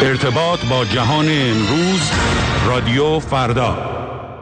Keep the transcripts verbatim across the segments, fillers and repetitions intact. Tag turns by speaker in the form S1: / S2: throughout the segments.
S1: ارتباط با جهان امروز، رادیو فردا.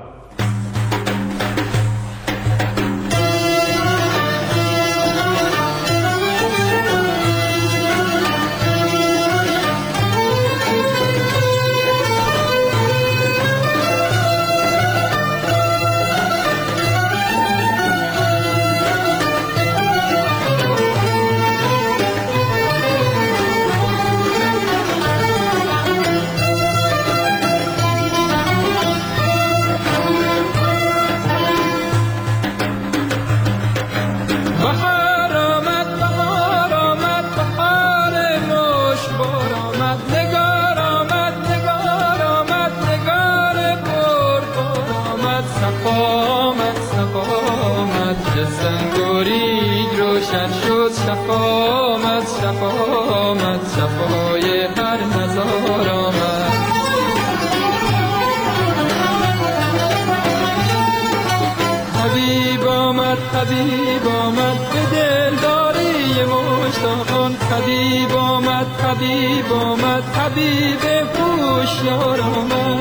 S2: حبیب آمد به دلداری مشتاقان، حبیب آمد حبیب آمد حبیب هوشیار آمد.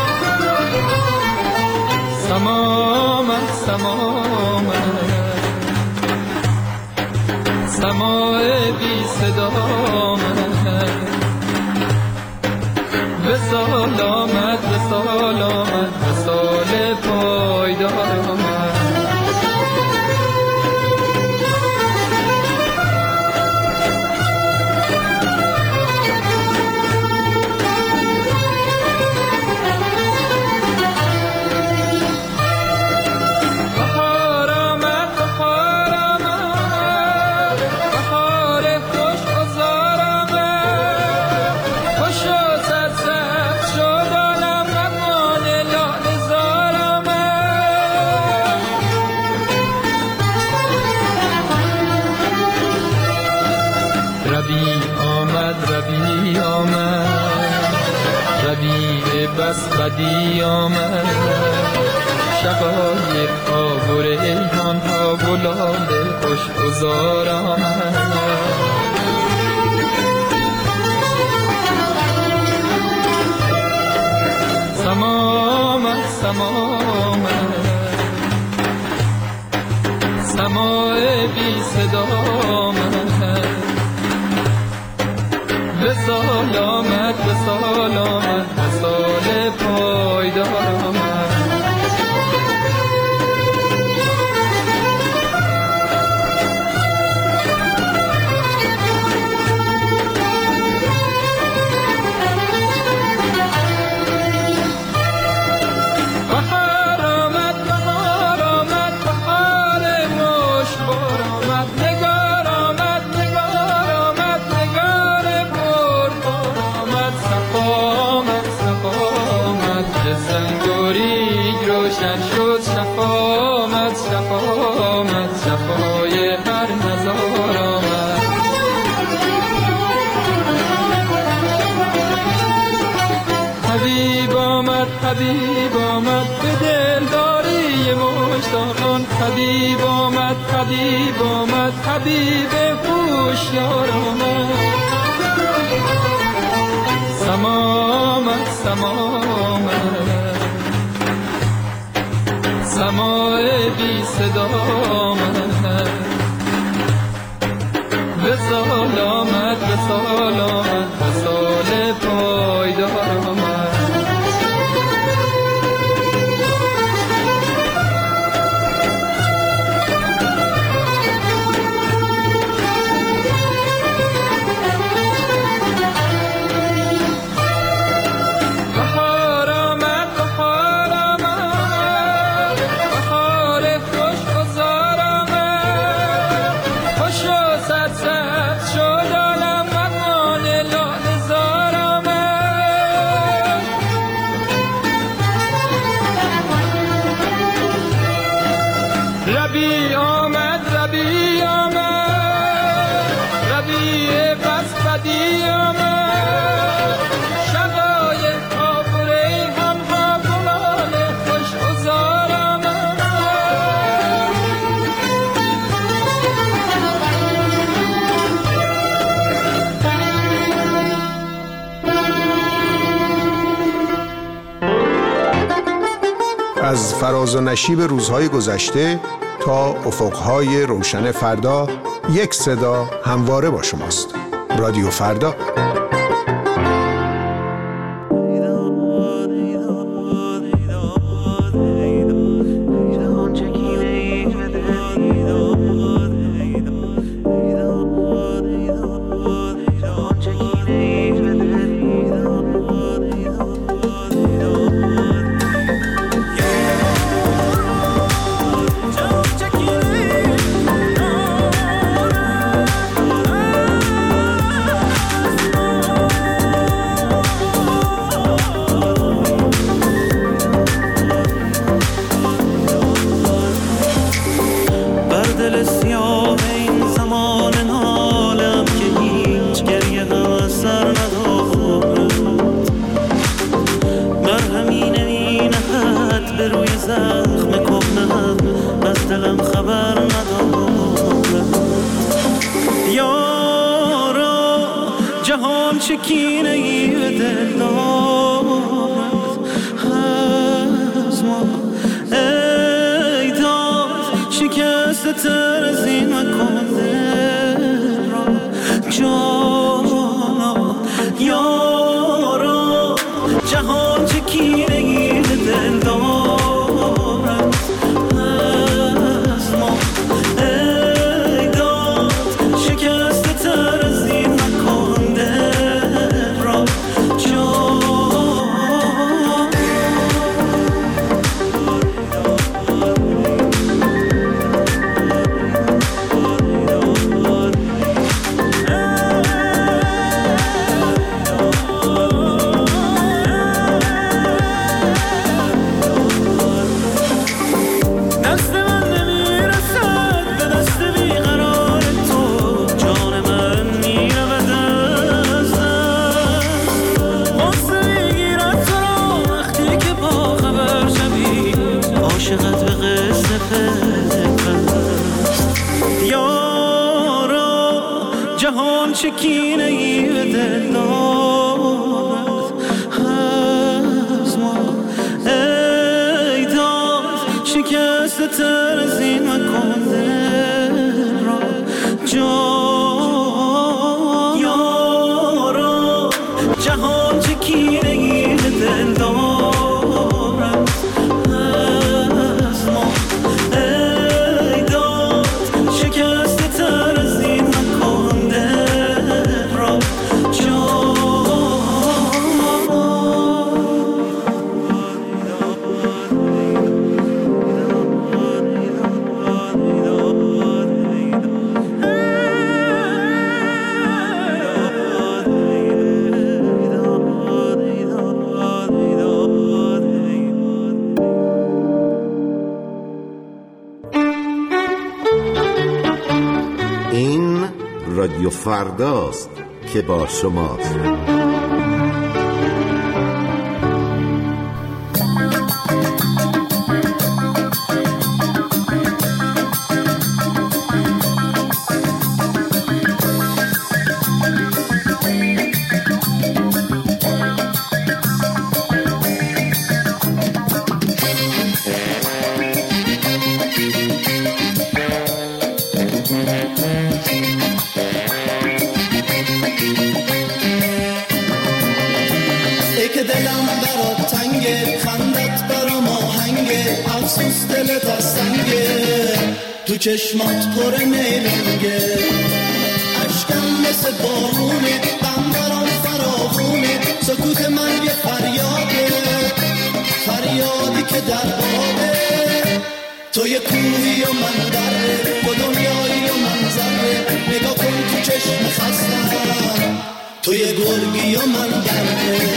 S2: سما آمد سما آمد، سماع بی صدا آمد. وصال آمد وصال آمد وصال پایدار آمد. بس بدی آمد، شقایق ها و ریحان ها و لاله خوشگذار آمد. سما آمد سما آمد، سماع بی صدا آمد. وصال آمد وصال آمد وصال پایدار آمد. بهار آمد بهار آمد بهار مشکبار آمد. نگار آمد نگار آمد نگار پربار آمد. صفا آمد صفا آمد به زنگاری روشن شد. شفا آمد شفا آمد شفای هر نزار آمد. حبیب آمد حبیب آمد به دلداری مشتاقان، حبیب آمد حبیب آمد حبیب هوشیار آمد. سما آمد سما آمد، سماع بی صدا آمد. وصال آمد وصال آمد وصال پایدار آمد.
S3: از فراز و نشیب روزهای گذشته تا افقهای روشن فردا، یک صدا همواره با شماست. رادیو فردا.
S4: رادیو فرداست که با شماست.
S5: تو چشمات پر نیرنگه، عشقم مثل بارونه، غم برام فراوونه، سکوت من یه فریاده، فریادی که در بابه. تو یه کوهی و من دره، تو دنیایی و من ذره، نگاه کن تو چشم خستم، تو یه گرگی و من دره.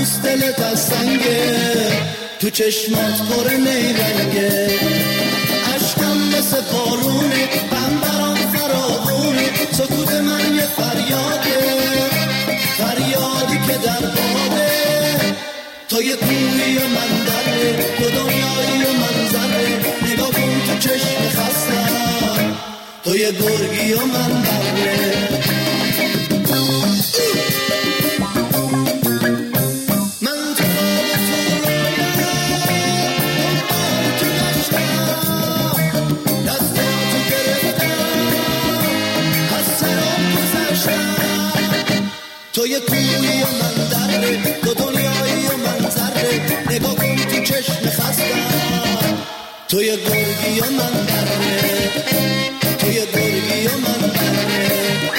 S5: هنوز دلت از سنگه، تو چشمات پر نیرنگه، عشقم مثل بارونه، غم برام فراوونه، سکوت من یه فریاده، فریادی که در بابه، تو یه کوهی و من دره، تو دنیایی و من ذره، نگاه کن تو چشم خستم، تو یه گرگی و من بره. تو یه کوهی و من دره، تو دنیایی و من ذره، نگاه کن تو چشم خستم، تو یه گرگی و من دره، تو یه گرگی و من دره.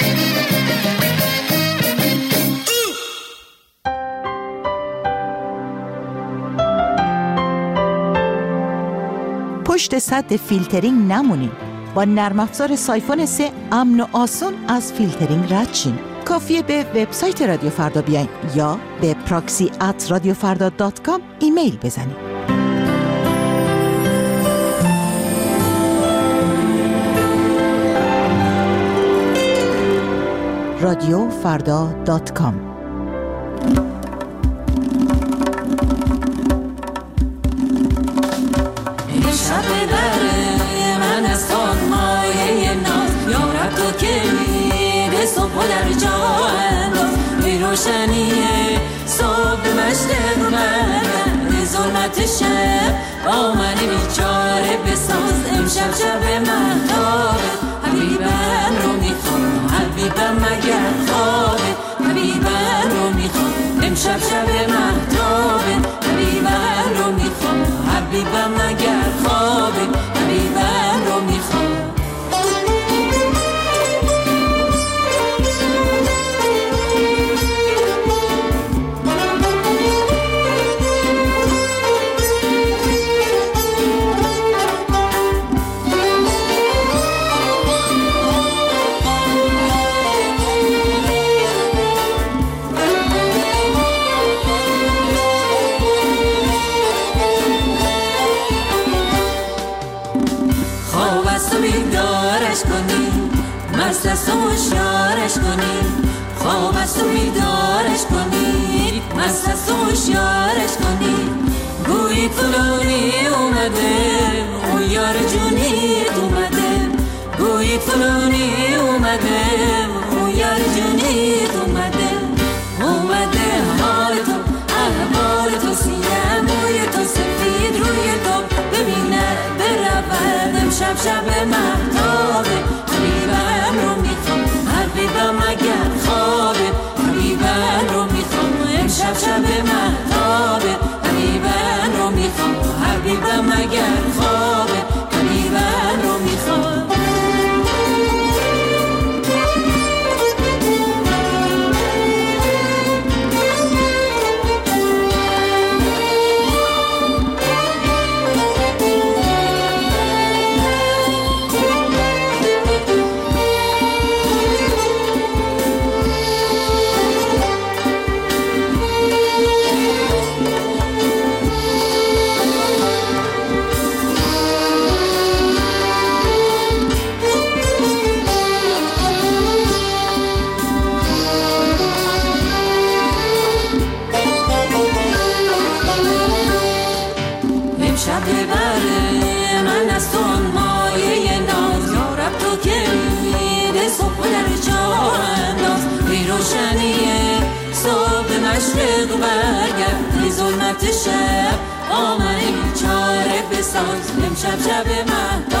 S6: پشت سد فیلترینگ نمونین. با نرم افزار سایفون سه امن و آسون از فیلترینگ رد شین. کافیه به وبسایت رادیو فردا بیاین یا به پراکسی ات رادیو فردا دات کام ایمیل بزنید. رادیو فردا دات کام.
S7: شب بره من از خان مایه ناز، یارب تو که میده صبح و در جا انداز، بی روشنیه صبح مشتق مردن، ظلمت شب با من بیچاره بساز، امشب شب مهتابه، حبیبم رو میخوام، حبیبم مگر خوابه، حبیبم رو میخوام، امشب شب مهتابه، حبیبم رو میخوام، حبیبم مگر خوابه، حبیبم رو میخوام. مست است و هوشیارش کنی، خواب است و بیدارش کنی، مست است و هوشیارش کنی، گویی فلانی اومده، اون یار جونیت اومده، گویی فلانی اومده، اون یار جونیت اومده، اومده حال تو، احوال تو، سیاه موی تو، سفید روی تو، ببینه برود امشب شب مهتابه، حبیبم رو میخوام، حبیبم مگر خوابه، حبیبم رو میخوام، امشب شب مهتابه، حبیبم رو میخوام، حبیبم مگر خوابه، حبیبم رو میخوام. مشرق برگرد ظلمت شب آمنه بیچاره بساز، امشب شب مهتاب